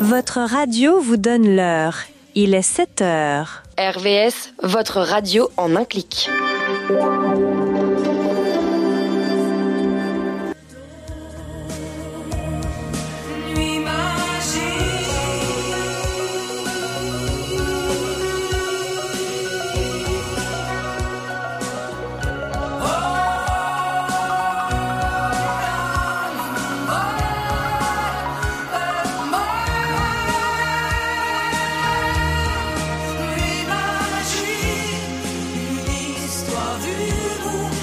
Votre radio vous donne l'heure. Il est 7 heures. RVS, votre radio en un clic. Histoire du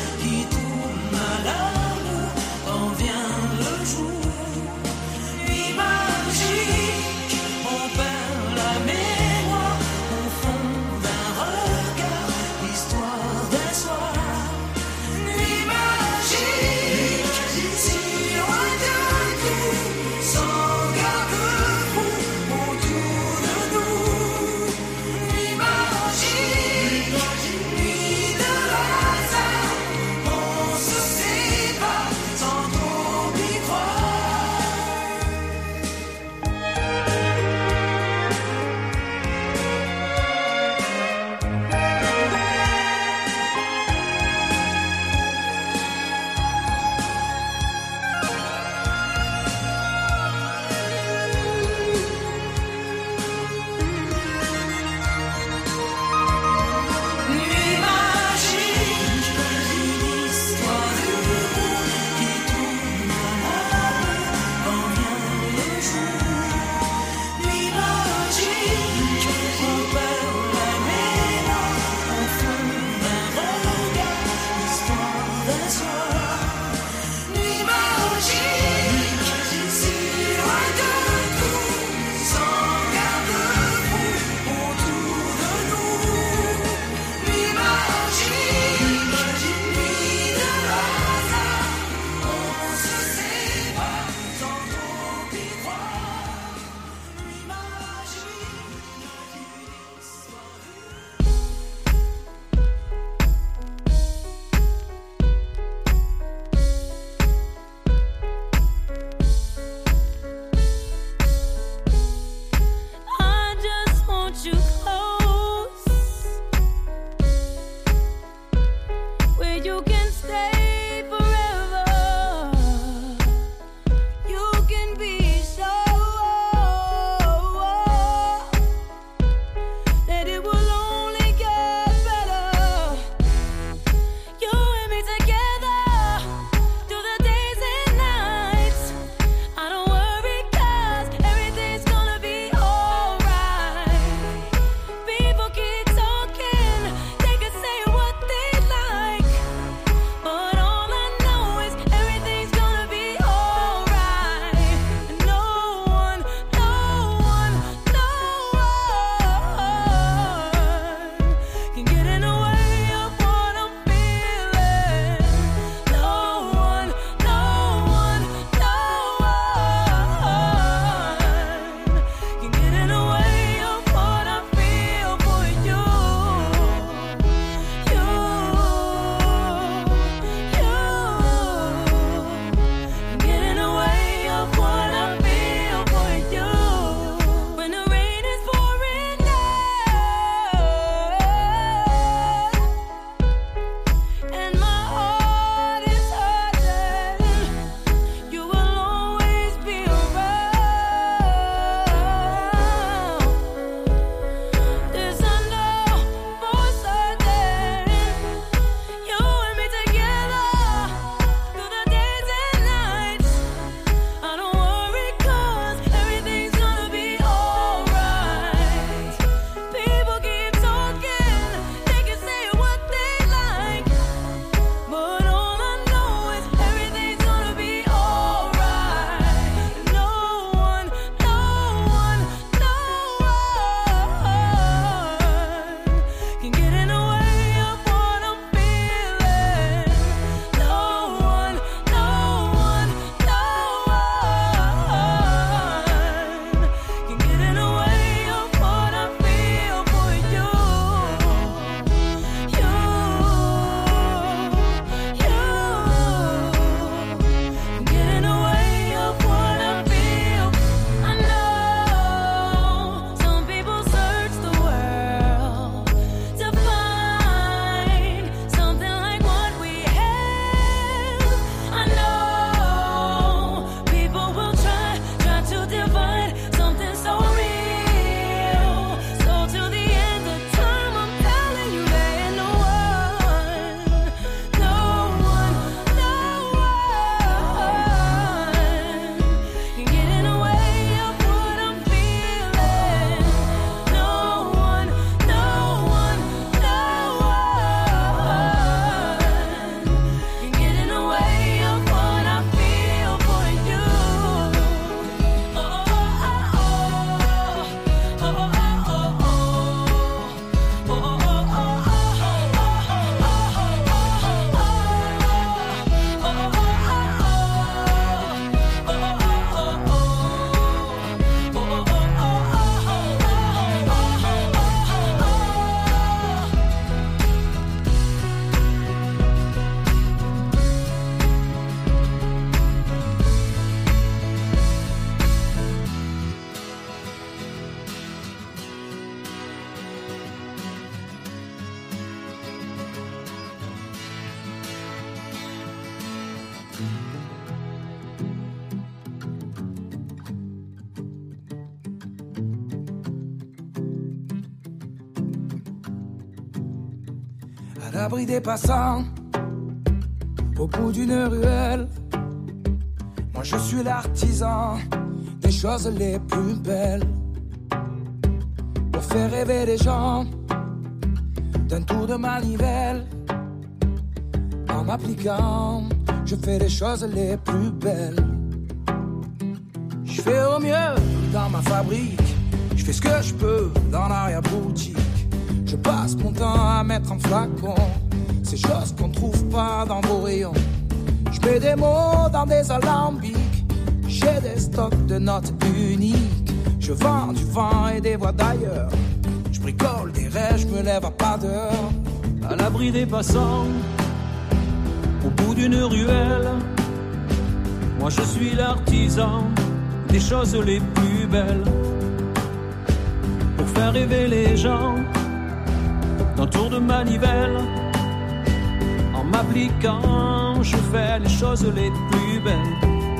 l'abri des passants, au bout d'une ruelle. Moi je suis l'artisan des choses les plus belles. Pour faire rêver les gens d'un tour de manivelle. En m'appliquant, je fais les choses les plus belles. Je fais au mieux dans ma fabrique. Je fais ce que je peux dans l'arrière-boutique. Je passe mon temps à mettre en flacon ces choses qu'on trouve pas dans vos rayons. Je mets des mots dans des alambics. J'ai des stocks de notes uniques. Je vends du vent et des voix d'ailleurs. Je bricole des rêves, je me lève à pas d'heure. À l'abri des passants, au bout d'une ruelle. Moi je suis l'artisan des choses les plus belles. Pour faire rêver les gens d'un tour de manivelle. En m'appliquant, je fais les choses les plus belles.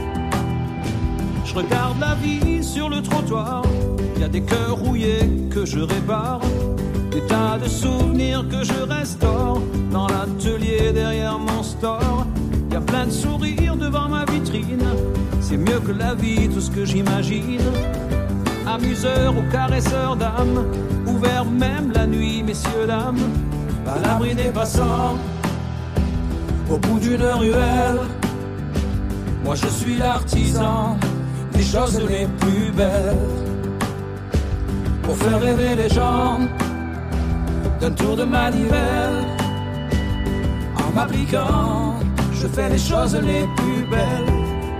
Je regarde la vie sur le trottoir. Il y a des cœurs rouillés que je répare. Des tas de souvenirs que je restaure. Dans l'atelier derrière mon store, il y a plein de sourires devant ma vitrine. C'est mieux que la vie, tout ce que j'imagine. Amuseur ou caresseur d'âme, ouvert même la nuit, messieurs, dames. À l'abri des passants, au bout d'une ruelle. Moi je suis l'artisan des choses les plus belles. Pour faire rêver les gens d'un tour de manivelle. En m'appliquant, je fais les choses les plus belles.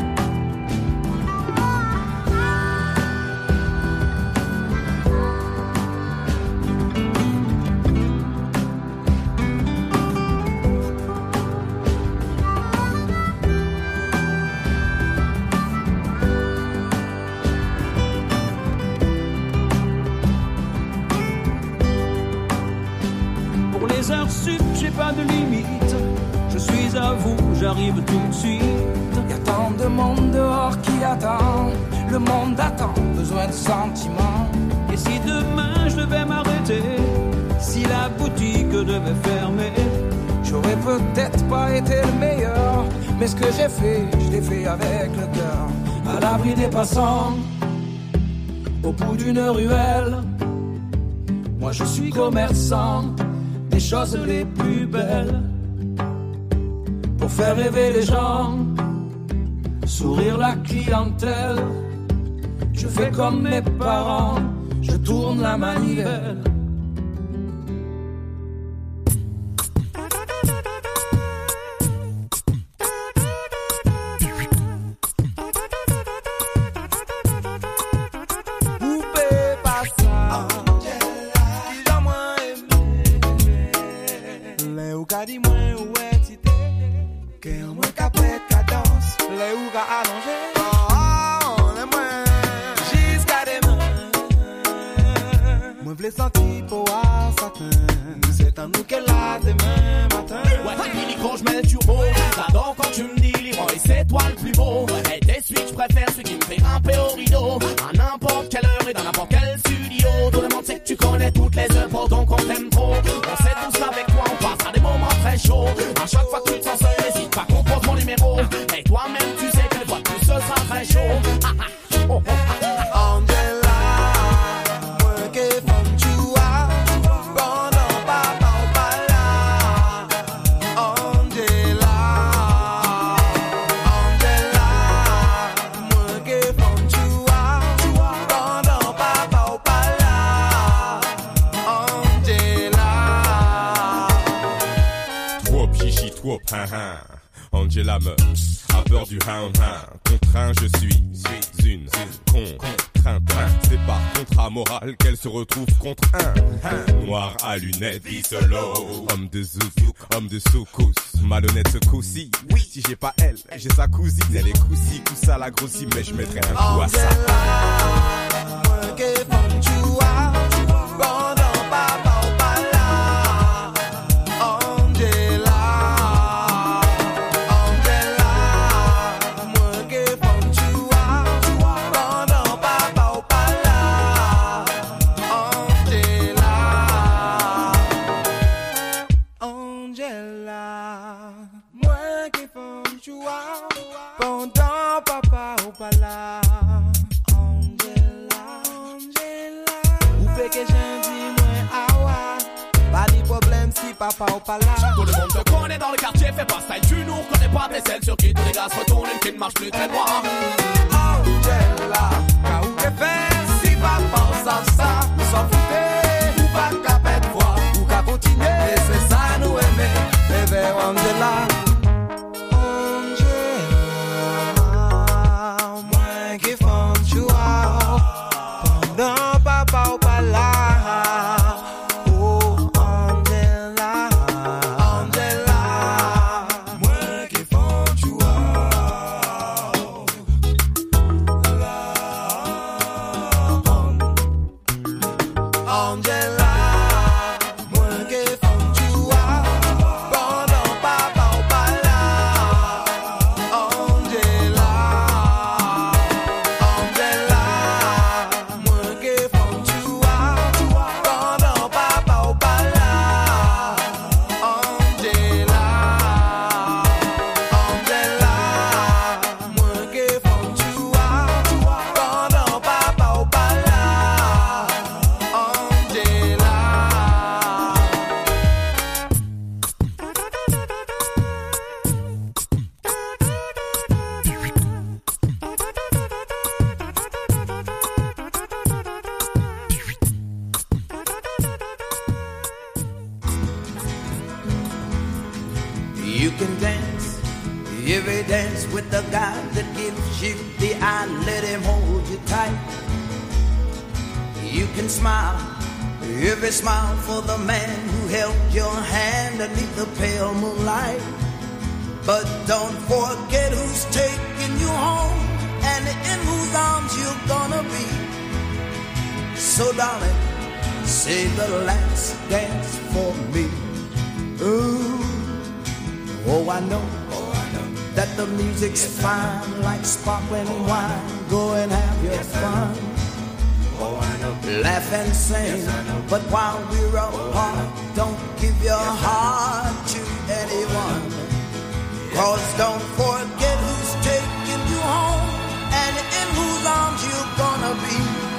J'ai pas de limite, je suis à vous, j'arrive tout de suite. Y'a tant de monde dehors qui attend, le monde attend, besoin de sentiments. Et si demain je devais m'arrêter, si la boutique devait fermer, j'aurais peut-être pas été le meilleur, mais ce que j'ai fait, je l'ai fait avec le cœur. À l'abri des passants, au bout d'une ruelle. Moi je suis commerçant des choses les plus belles. Pour faire rêver les gens, sourire la clientèle. Je fais comme mes parents, je tourne la manivelle. Angela meurt à peur du hound. Contraint, je suis une contrainte. C'est par contrat moral qu'elle se retrouve contre un noir à lunettes, solo, homme de zouk, homme de soukous, malhonnête ce coup-ci. Oui, si j'ai pas elle, j'ai sa cousine. Elle est coussi, coussa la grossie, mais je mettrai un coup à ça. là. Angela, Angela. Ou fait que j'en dis moins awa. Pas de problème si papa ou pas là. Tout le monde te connaît dans le quartier, fais pas style, tu nous reconnais pas, t'es celle sur qui tous les gars se retournent, une qui ne marche plus très droit. Angela, ka ou que fait, si papa ça, nous s'en foutait, ou pas qu'à pète voix, ou qu'à continuer, et c'est ça nous aimer, bébé Angela. Angela, moi qui femme choua, pendant papa ou pas là. Smile for the man who held your hand underneath the pale moonlight. But don't forget who's taking you home and in whose arms you're gonna be. So darling, say the last dance for me. Ooh, oh I know that the music's fine like sparkling wine. Go and have your fun. Laugh and sing, yes, but while we're apart, don't give your heart to anyone. Cause don't forget who's taking you home and in whose arms you're gonna be.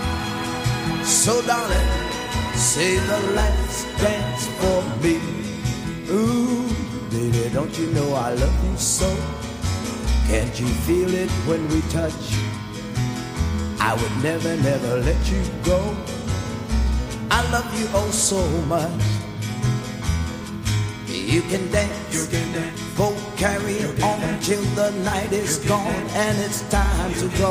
So darling, say the last dance for me. Ooh, baby, don't you know I love you so? Can't you feel it when we touch? I would never, never let you go. I love you oh so much. You can dance, go carry on till the night is gone and it's time to go.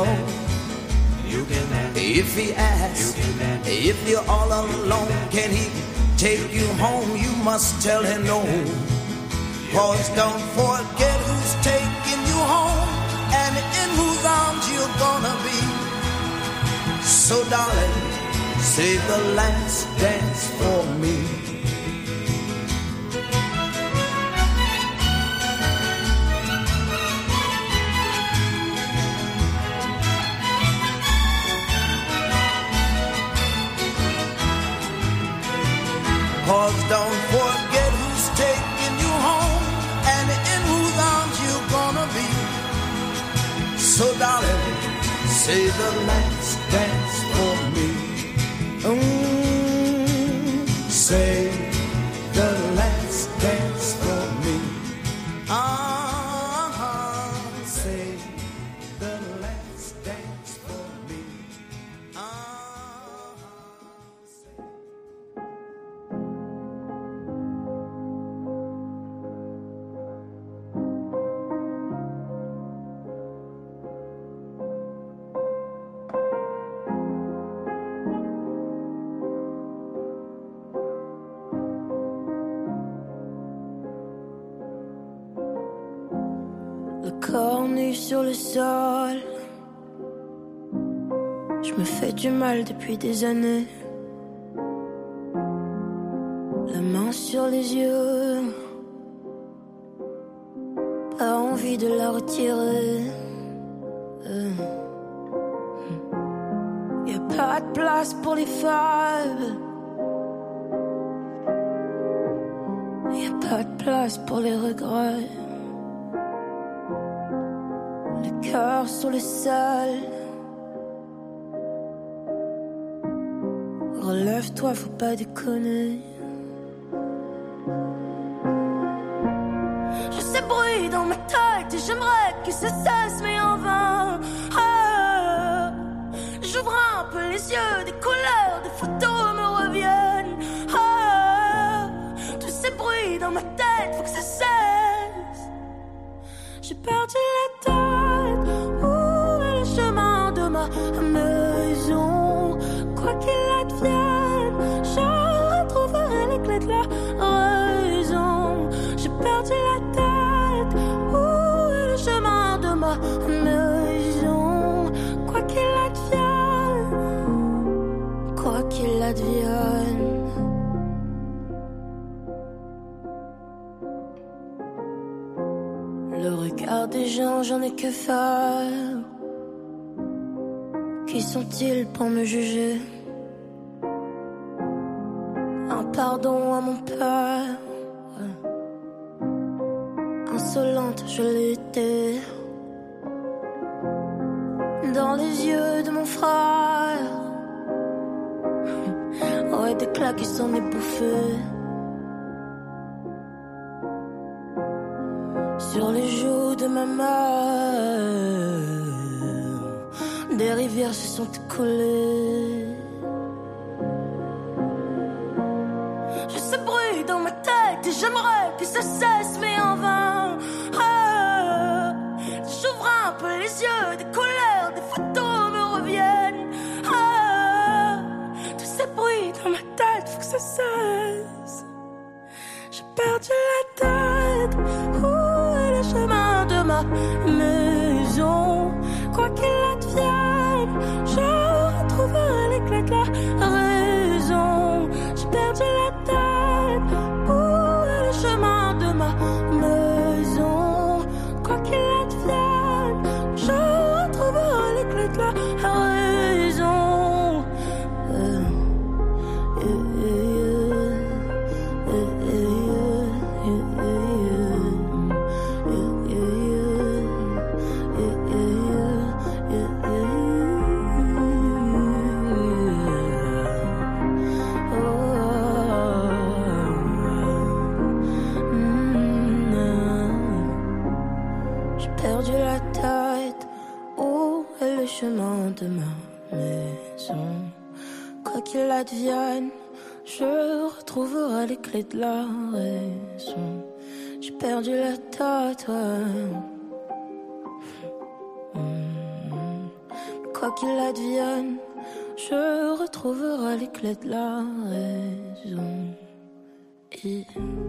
If he asks, if you're all alone, can he take you home? You must tell him no. Cause don't forget who's taking you home and in whose arms you're gonna be. So darling, say the last dance for me. Cause don't forget who's taking you home and in whose arms you're gonna be. So darling, say the last dance for me. Say the last dance for me. Say the last dance for me. Corps nu sur le sol, je me fais du mal depuis des années. La main sur les yeux, pas envie de la retirer. Y'a pas de place pour les fables, y'a pas de place pour les regrets. Le cœur sur le sol. Relève-toi, faut pas déconner. Je sais bruit dans ma tête et j'aimerais que ça cesse, mais en vain. Ah, j'ouvre un peu les yeux, des couleurs, des photos me reviennent. Ah, tous ces bruits dans ma tête, faut que ça cesse. J'ai perdu la tête. Où est le chemin de ma maison? Quoi qu'il advienne, je retrouverai les clés de la raison. J'ai perdu la tête. Où est le chemin de ma maison? Quoi qu'il advienne, quoi qu'il advienne. Le regard des gens, j'en ai que faire. Qui sont-ils pour me juger? Un pardon à mon père. Insolente, je l'étais. Dans les yeux de mon frère. Ouais, des claques qui s'en est bouffé. Sur les joues de ma mère, des rivières se sont collées. Je sais bruit dans ma tête et j'aimerais que ça cesse, mais en vain. Ah, j'ouvre un peu les yeux, des couleurs, des photos me reviennent. Ah, tous ces bruits dans ma tête, faut que ça cesse. J'ai perdu la tête. Le chemin de ma maison, quoi qu'il advienne, je retrouverai les clés de la raison. J'ai perdu la tête. Où est le chemin de ma maison? Quoi qu'il advienne, je retrouverai les clés de la raison. Chemin de ma maison, quoi qu'il advienne, je retrouverai les clés de la raison. J'ai perdu la tête, ouais. Quoi qu'il advienne, je retrouverai les clés de la raison. Et...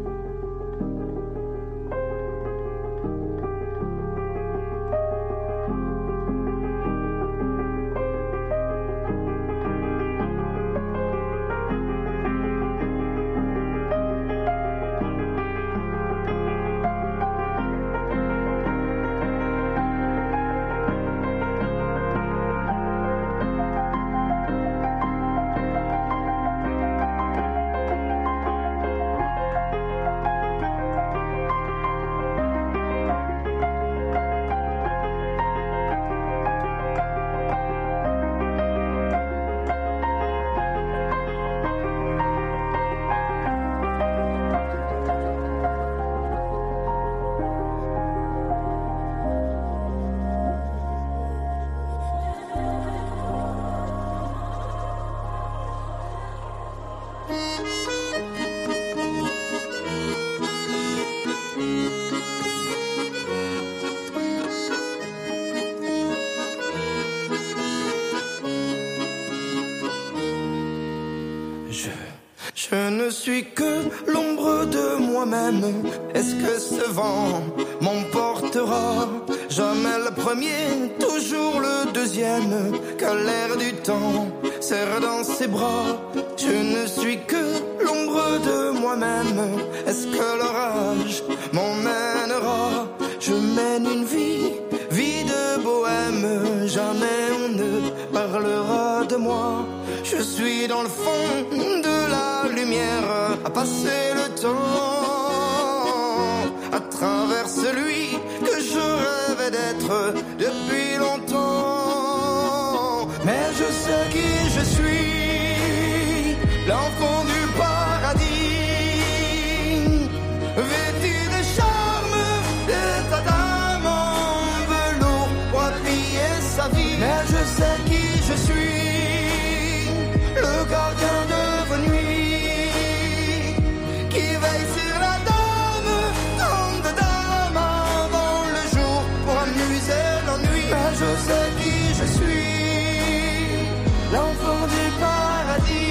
Je ne suis que l'ombre de moi-même. Est-ce que ce vent m'emportera? Jamais le premier, toujours le deuxième. Que l'air du temps serre dans ses bras. Je ne suis que l'ombre de moi-même. Est-ce que l'orage m'emmènera? Je mène une vie de bohème. Jamais on ne parlera de moi. Je suis dans le fond de la lumière, à passer le temps à travers celui que je rêvais d'être. depuis longtemps. Mais je sais qui je suis, l'enfant du paradis, vêtu de charme, d'état d'âme en velours pour appuyer sa vie. Mais je sais qui je suis, le gardien de vos nuits, qui veille sur la dame, tombe de dame avant le jour pour amuser l'ennui. Mais je sais qui je suis, l'enfant du paradis.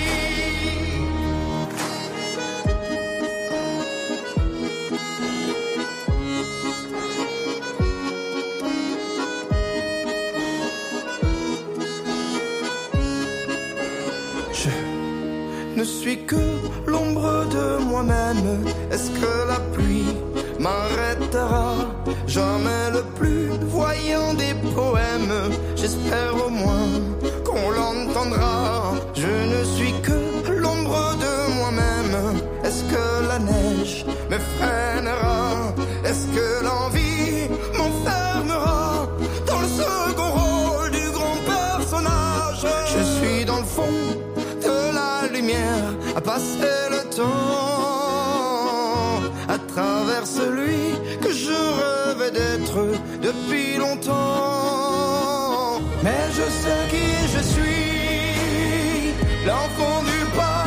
Je ne suis que l'ombre de moi-même. Est-ce que la pluie m'arrêtera? Jamais le plus voyant des poèmes. J'espère au moins qu'on l'entendra. Je ne suis que l'ombre de moi-même. Est-ce que la neige me freinera? Est-ce que l'envie m'enfermera dans le second rôle du grand personnage? Je suis dans le fond de la lumière, à passer le temps à travers celui que je rêvais d'être depuis longtemps. Mais je sais qui je suis, l'enfant du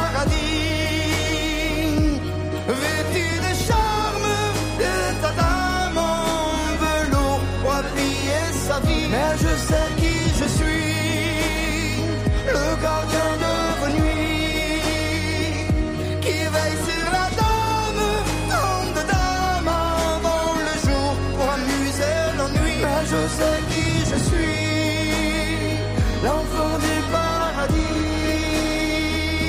paradis, vêtu de charme, d'état d'âme en velours pour appuyer sa vie. Mais je sais qui je suis, le gardien de vos nuits, qui veille sur la dame, tombe de dame avant le jour pour amuser l'ennui. Mais je sais qui je suis, l'enfant du paradis.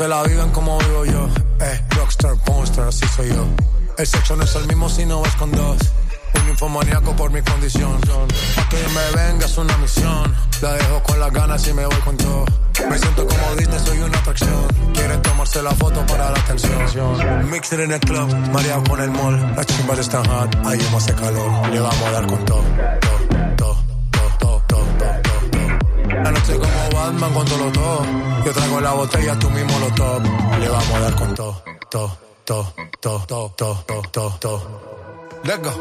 se la viven como vivo yo. Rockstar, pornstar, así soy yo. El sexo no es el mismo si no vas con dos. Un infomaníaco por mi condición. Pa' que me venga es una misión. La dejo con las ganas y me voy con todo. Me siento como Disney, soy una atracción. Quieren tomarse la foto para la atención. Mixer en el club, mareado con el mall. Las chimbas están hot, ahí hace calor. Le vamos a dar con todo. La noche como Batman con todo lo top. Yo traigo la botella, tú mismo lo top. Le vamos a dar con todo. Let's go.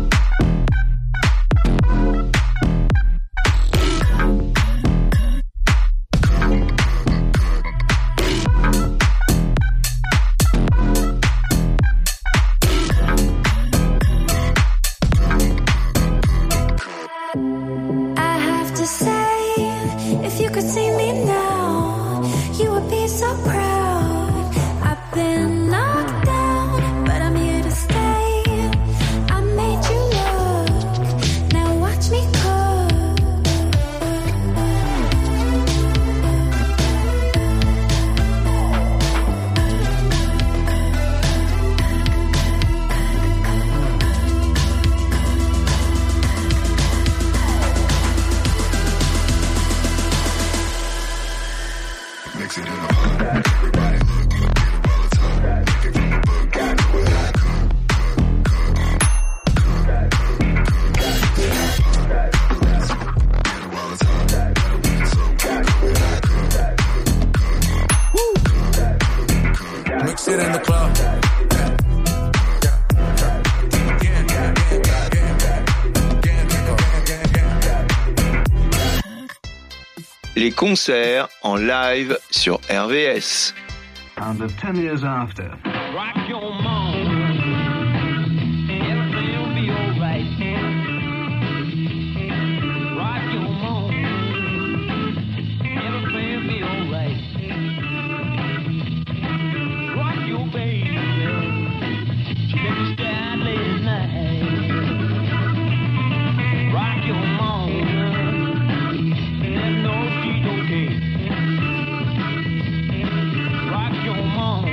Les concerts en live sur RVS. And 10 years after. Rock your mind, everything will be alright. Rock your mind, everything will be alright. Rock your baby, she let me stand late at night. Rock your mind, and no she's okay. Rock your mind.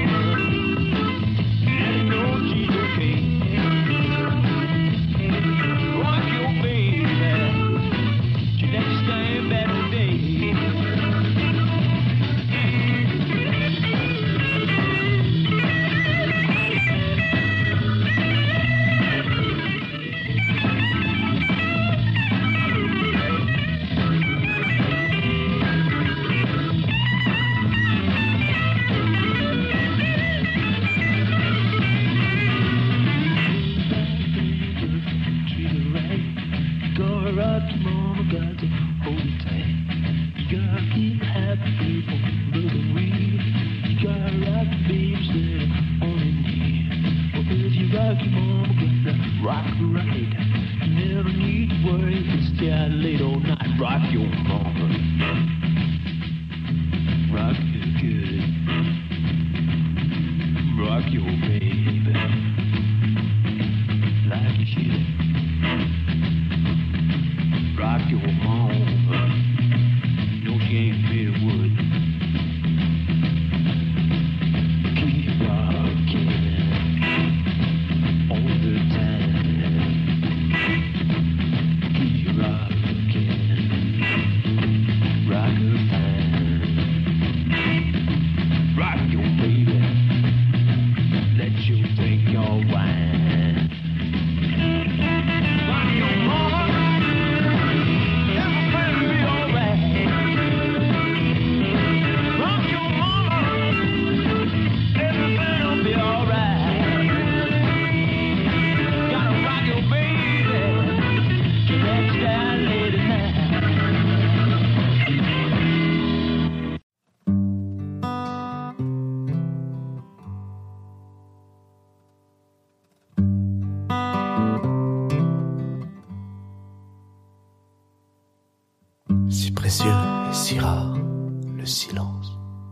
Si précieux et si rare, le silence.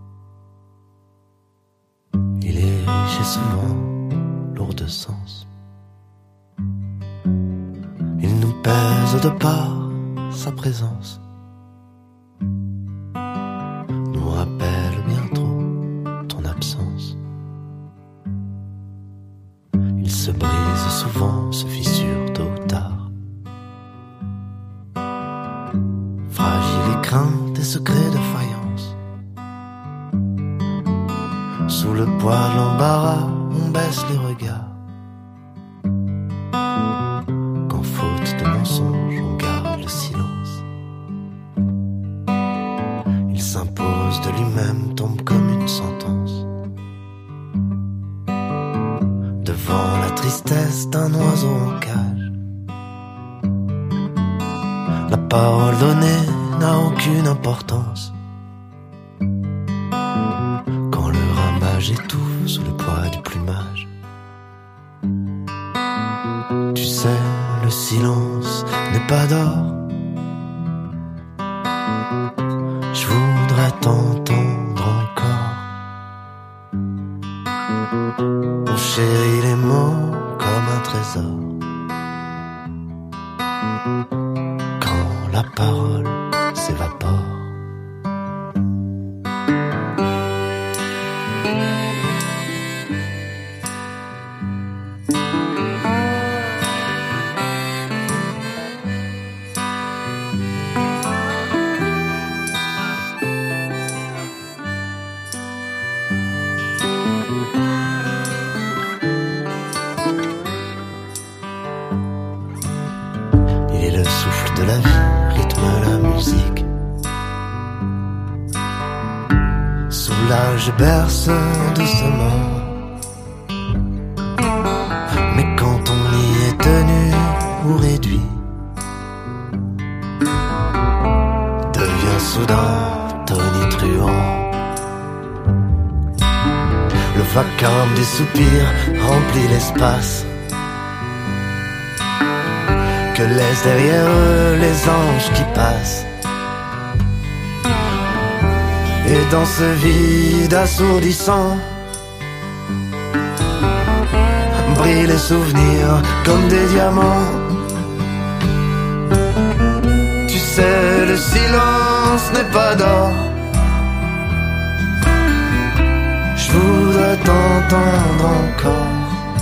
Il est riche et souvent lourd de sens. Il nous pèse de par sa présence. Nous rappelle bien trop craintes et secrets de faïence. Sous le poids de l'embarras, on baisse les regards. Quand faute de mensonge, on garde le silence. Il s'impose de lui-même, tombe comme une sentence. Devant la tristesse d'un oiseau en cage, la parole donnée n'a aucune importance. Quand le ramage étouffe sous le poids du plumage, tu sais, le silence n'est pas d'or. Je voudrais t'entendre encore. On chérit les mots comme un trésor. Quand la parole s'évapore. Il est le souffle de la vie, rythme la musique. Soulage et berce doucement. Mais quand on y est tenu ou réduit, devient soudain tonitruant. Le vacarme des soupirs remplit l'espace que laissent derrière eux les anges qui passent. Et dans ce vide assourdissant brillent les souvenirs comme des diamants. Tu sais, le silence n'est pas d'or. Je voudrais t'entendre encore.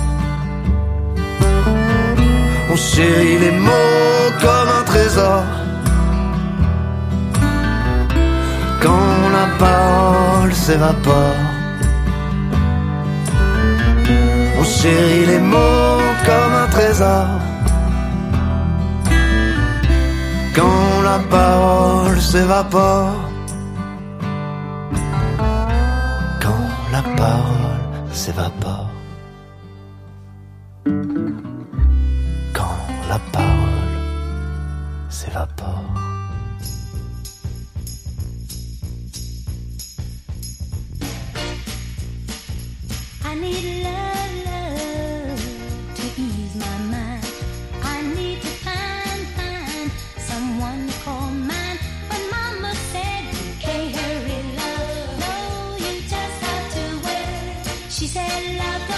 On chérit les mots comme un trésor. Quand la parole s'évapore, on chérit les mots comme un trésor. Quand la parole s'évapore, quand la parole s'évapore, quand la parole s'évapore. I need love, love to ease my mind. I need to find someone to call mine. But mama said you can't hurry love. No, you just have to wait. She said love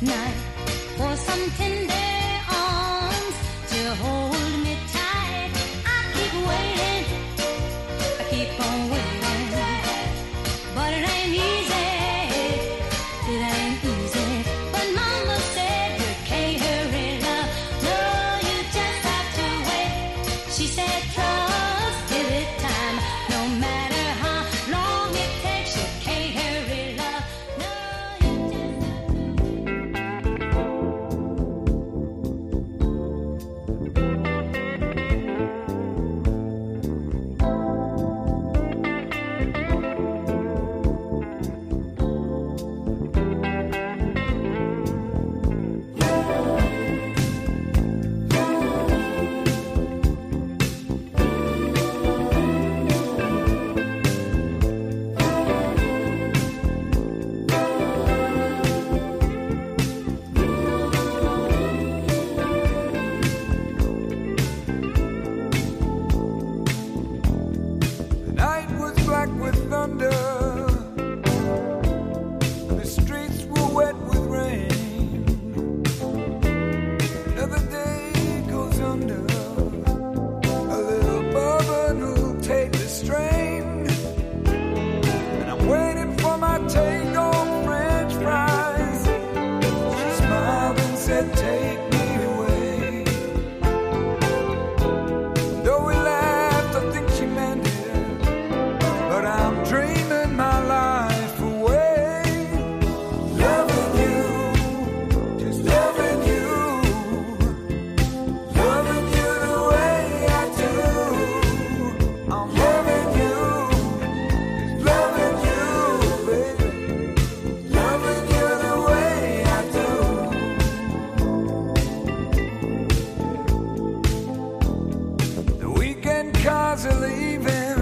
night for some tender arms to hold me tight. I keep waiting, I keep on waiting, but it ain't easy, it ain't easy. But mama said you can't hurry love, no, you just have to wait. She said trust, give it time, no matter how long it takes, you can't hurry love, no, you just have The night was black with thunder, the streets were wet with rain. Another day goes under, a little bourbon will take the strain. And I'm waiting for my take on French fries. She smiled and said, take me away. Though we laughed, I think she meant it. But I'm dreaming my life away. Loving you, just loving you. Loving you the way I do. I'm loving you, just loving you, baby. Loving you the way I do. The weekend cars are leaving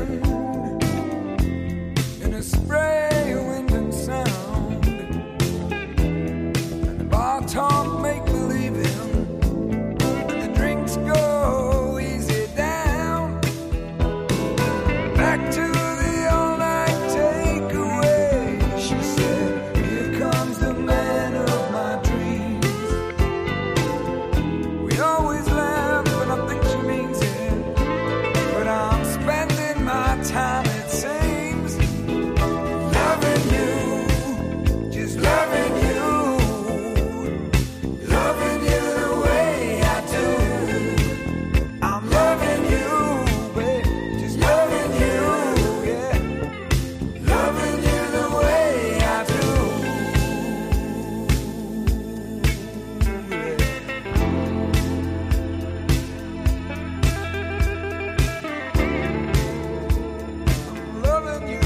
in a spray of wind and sound, and the bar talk make believing, and the drinks go easy down. Back to the all-night takeaway. She said, here comes the man of my dreams. We always laugh, but I think she means it. But I'm spending my time, it seems, loving you, just loving you. Loving you the way I do. I'm loving you, babe, just loving you, yeah. Loving you the way I do. I'm loving you.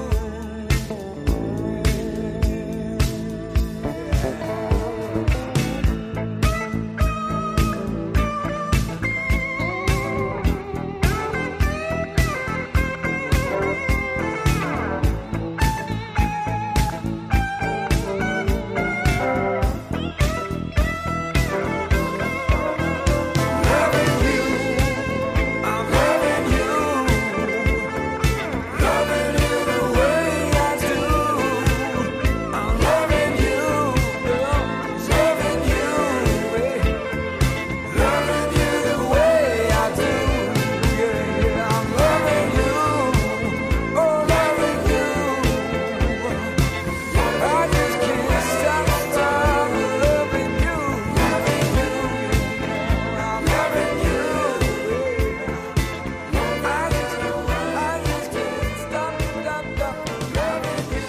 Loving you, I'm loving you. Loving you the way I do. I'm loving you, girl, loving you, babe. Loving you the way I do, yeah. I'm loving you, oh, loving you. I just can't stop loving you, loving you. I'm loving you, babe. I just can't stop loving you, loving you.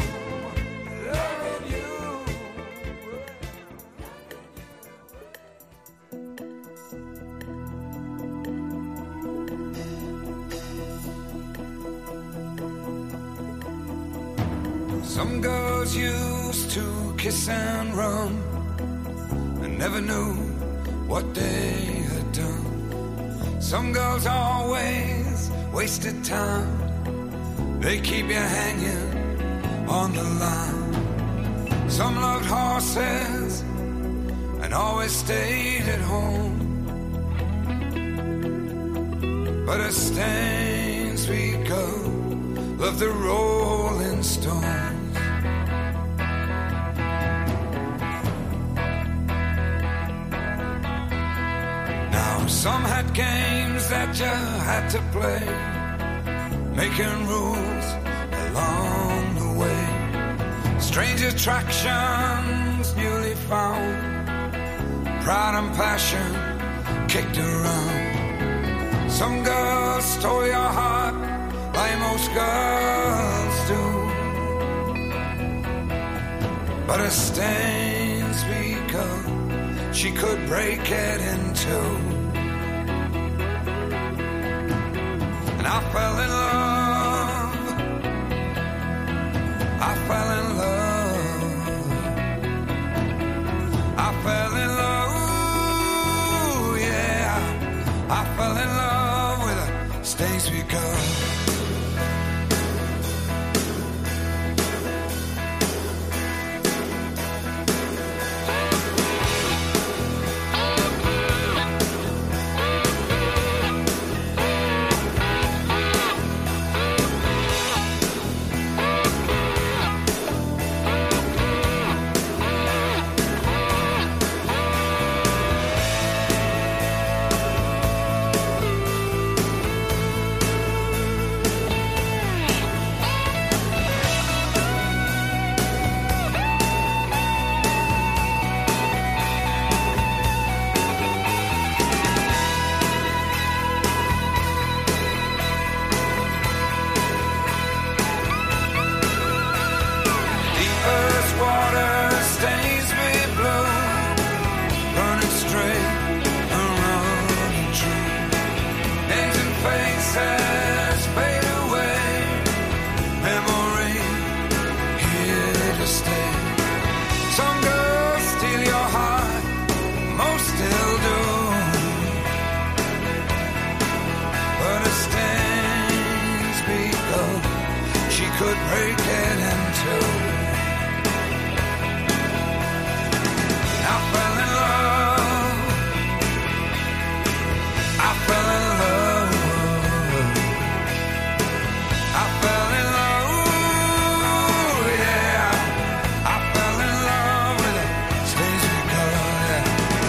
Some girls used to kiss and run and never knew what they had done. Some girls always wasted time. They keep you hanging on the line. Some loved horses and always stayed at home. But a stained sweet girl loved the Rolling Stones. Some had games that you had to play, making rules along the way. Strange attractions newly found, pride and passion kicked around. Some girls stole your heart like most girls do, but a stained speaker she could break it in two. And I fell in love, I fell in love, I fell in love, yeah, I fell in love with a stained speaker. Could break it in two. I fell in love, I fell in love, I fell in love, yeah, I fell in love with a stained speaker, yeah.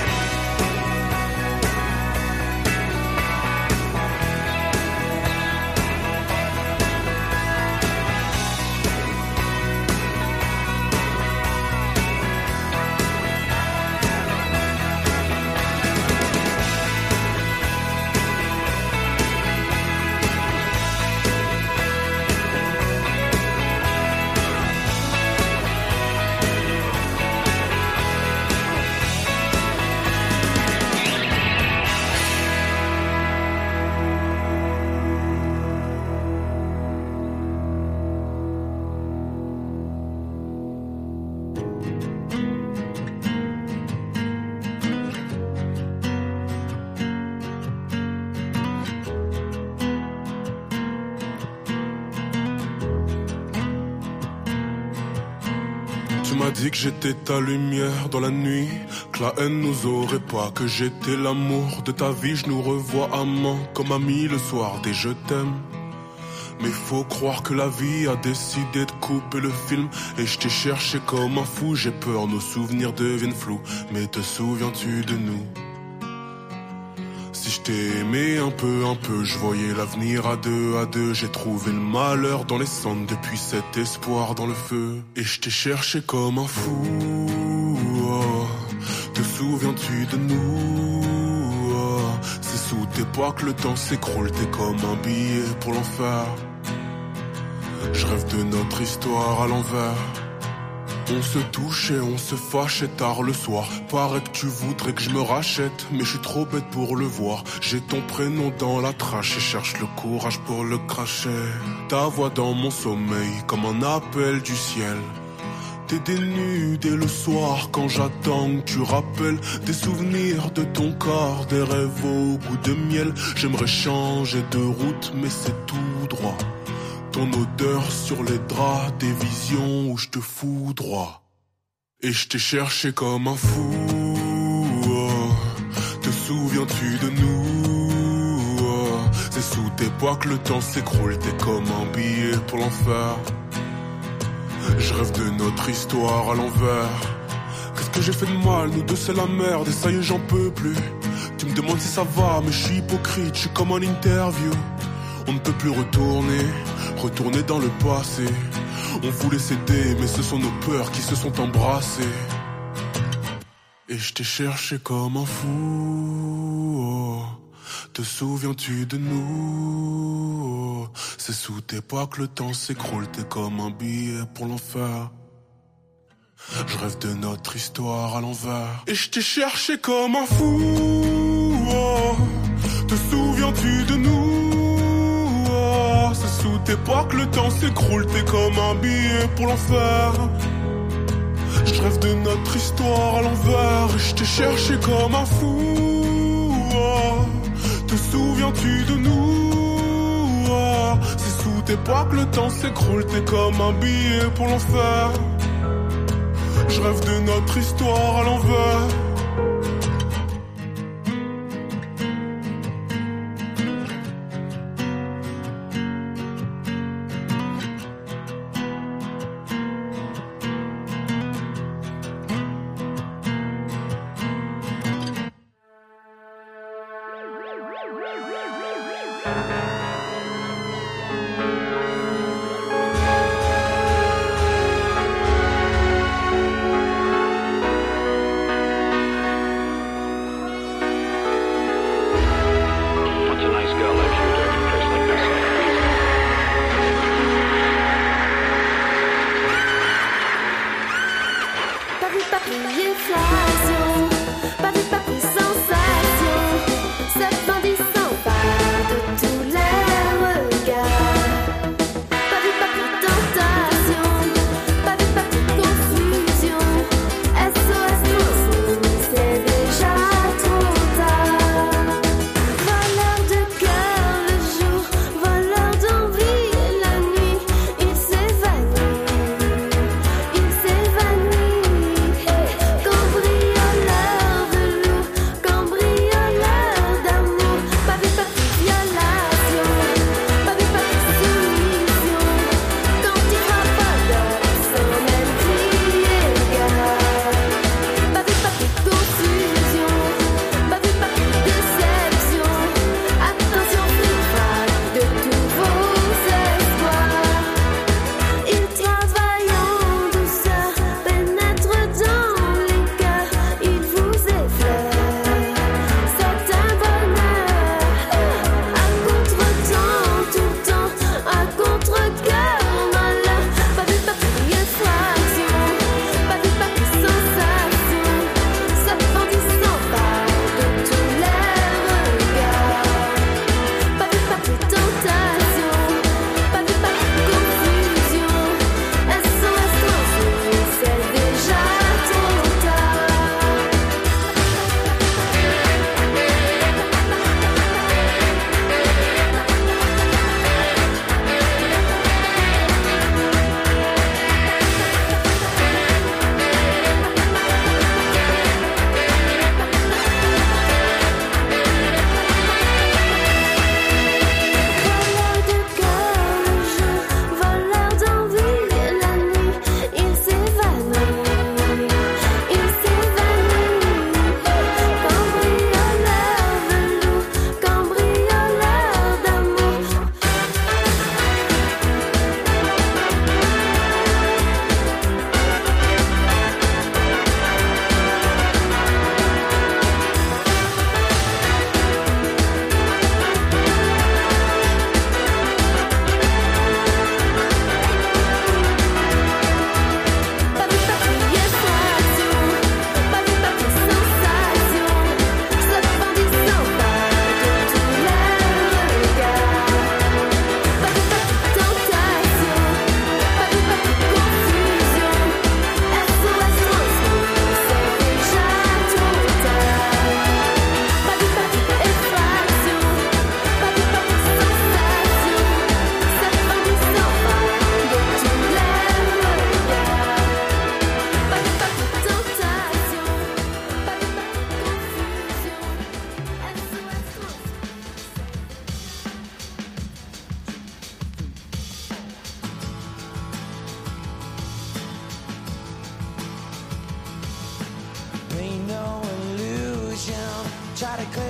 Tu m'as dit que j'étais ta lumière dans la nuit, que la haine nous aurait pas, que j'étais l'amour de ta vie. Je nous revois amants comme amis le soir des je t'aime. Mais faut croire que la vie a décidé de couper le film. Et je t'ai cherché comme un fou, j'ai peur nos souvenirs deviennent flous. Mais te souviens-tu de nous? Si je t'ai aimé un peu, je voyais l'avenir à deux, j'ai trouvé le malheur dans les cendres, depuis cet espoir dans le feu. Et je t'ai cherché comme un fou, oh. Te souviens-tu de nous, oh. C'est sous tes pas que le temps s'écroule, t'es comme un billet pour l'enfer. Je rêve de notre histoire à l'envers. On se touche et on se fâche tard le soir. Paraît que tu voudrais que je me rachète, mais je suis trop bête pour le voir. J'ai ton prénom dans la trache et cherche le courage pour le cracher. Ta voix dans mon sommeil comme un appel du ciel. T'es dénudé le soir quand j'attends que tu rappelles des souvenirs de ton corps, des rêves au goût de miel. J'aimerais changer de route mais c'est tout droit. Ton odeur sur les draps, des visions où je te fous droit. Et je t'ai cherché comme un fou, oh. Te souviens-tu de nous, oh. C'est sous tes pas que le temps s'écroule, t'es comme un billet pour l'enfer. Je rêve de notre histoire à l'envers. Qu'est-ce que j'ai fait de mal, nous deux c'est la merde et ça y est j'en peux plus. Tu me demandes si ça va, mais je suis hypocrite, je suis comme en interview. On ne peut plus retourner dans le passé. On voulait s'aider, mais ce sont nos peurs qui se sont embrassées. Et je t'ai cherché comme un fou, oh. Te souviens-tu de nous? C'est sous tes pas que le temps s'écroule, t'es comme un billet pour l'enfer. Je rêve de notre histoire à l'envers. Et je t'ai cherché comme un fou, oh. Te souviens-tu de nous? Oh. C'est sous tes pas que le temps s'écroule, t'es comme un billet pour l'enfer. Je rêve de notre histoire à l'envers. Et je t'ai cherché comme un fou, oh. Te souviens-tu de nous? Oh. C'est sous tes pas que le temps s'écroule, t'es comme un billet pour l'enfer. Je rêve de notre histoire à l'envers.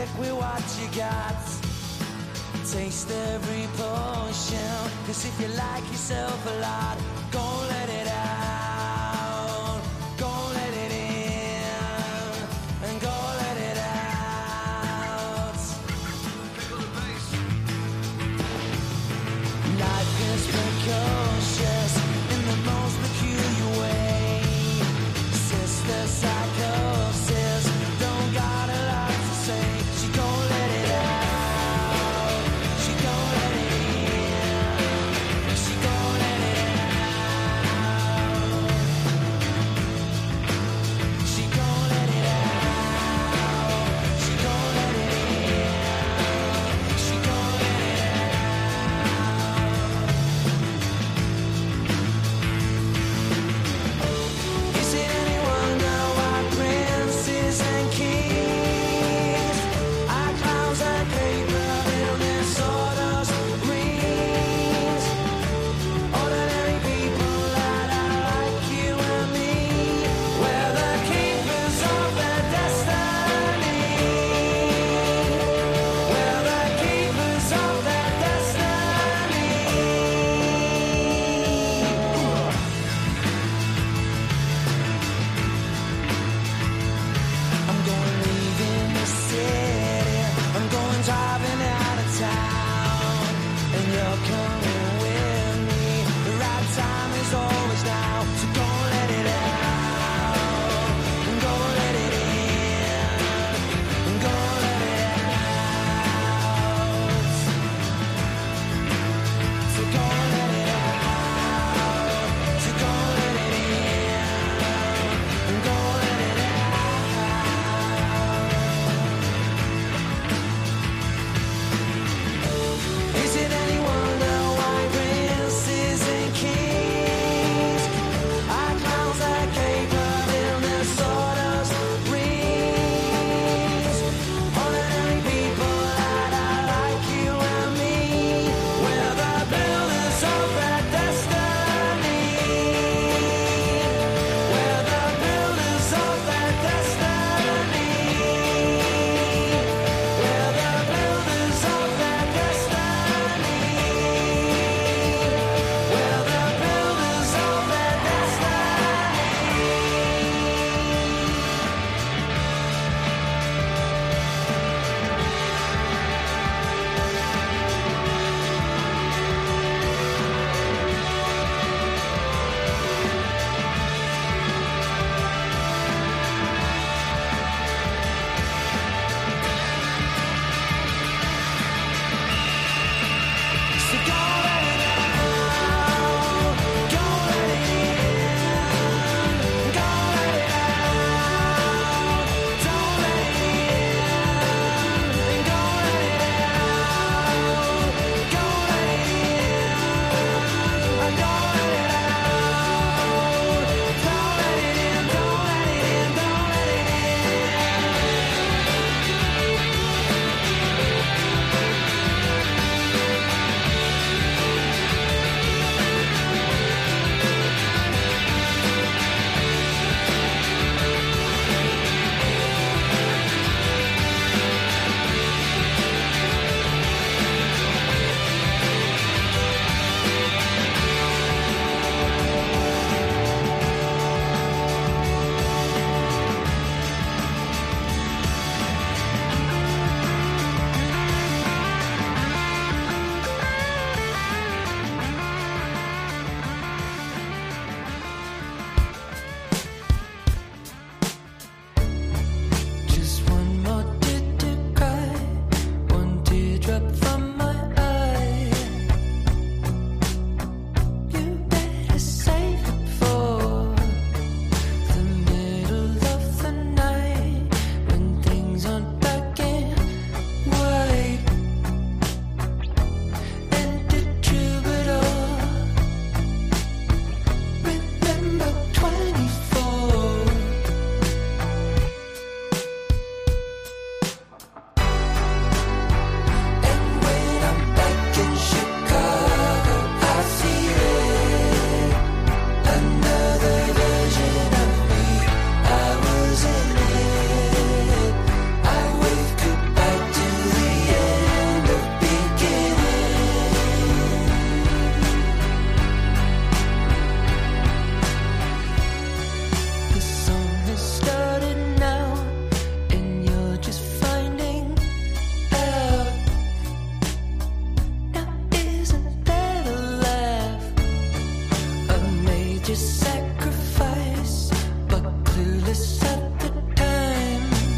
stick with what you got. Taste every potion, 'cause if you like yourself a lot, go